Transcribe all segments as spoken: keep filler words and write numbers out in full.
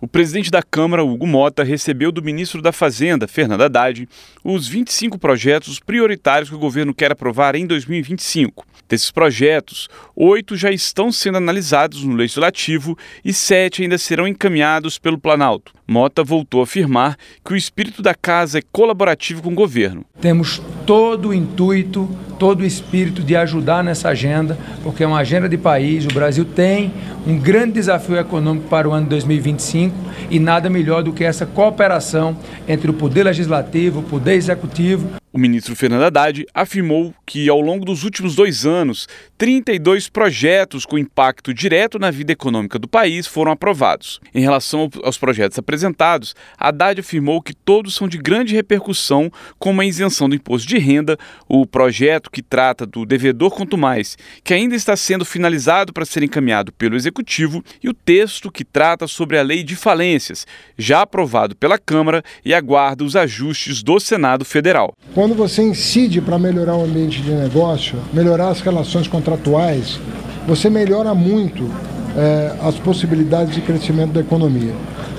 O presidente da Câmara, Hugo Mota, recebeu do ministro da Fazenda, Fernando Haddad, os vinte e cinco projetos prioritários que o governo quer aprovar em dois mil e vinte e cinco. Desses projetos, oito já estão sendo analisados no Legislativo e sete ainda serão encaminhados pelo Planalto. Mota voltou a afirmar que o espírito da casa é colaborativo com o governo. Temos todo o intuito, todo o espírito de ajudar nessa agenda, porque é uma agenda de país. O Brasil tem um grande desafio econômico para o ano dois mil e vinte e cinco e nada melhor do que essa cooperação entre o Poder Legislativo, o Poder Executivo. O ministro Fernando Haddad afirmou que, ao longo dos últimos dois anos, trinta e dois projetos com impacto direto na vida econômica do país foram aprovados. Em relação aos projetos apresentados, Haddad afirmou que todos são de grande repercussão, como a isenção do imposto de renda, o projeto que trata do devedor quanto mais, que ainda está sendo finalizado para ser encaminhado pelo Executivo, e o texto que trata sobre a lei de falências, já aprovado pela Câmara e aguarda os ajustes do Senado Federal. Quando você incide para melhorar o ambiente de negócio, melhorar as relações contratuais, você melhora muito é, as possibilidades de crescimento da economia.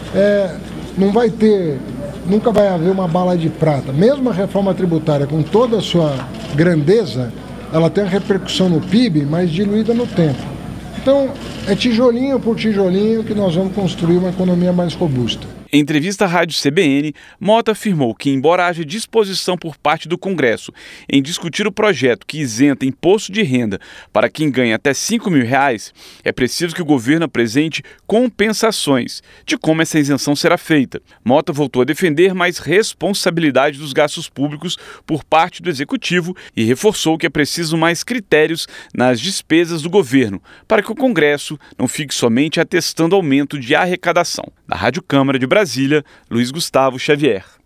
É, não vai ter, nunca vai haver uma bala de prata. Mesmo a reforma tributária, com toda a sua grandeza, ela tem uma repercussão no P I B, mas diluída no tempo. Então, é tijolinho por tijolinho que nós vamos construir uma economia mais robusta. Em entrevista à Rádio C B N, Mota afirmou que, embora haja disposição por parte do Congresso em discutir o projeto que isenta imposto de renda para quem ganha até cinco mil reais, é preciso que o governo apresente compensações de como essa isenção será feita. Mota voltou a defender mais responsabilidade dos gastos públicos por parte do Executivo e reforçou que é preciso mais critérios nas despesas do governo para que o Congresso não fique somente atestando aumento de arrecadação. Da Rádio Câmara de Brasília, Luiz Gustavo Xavier.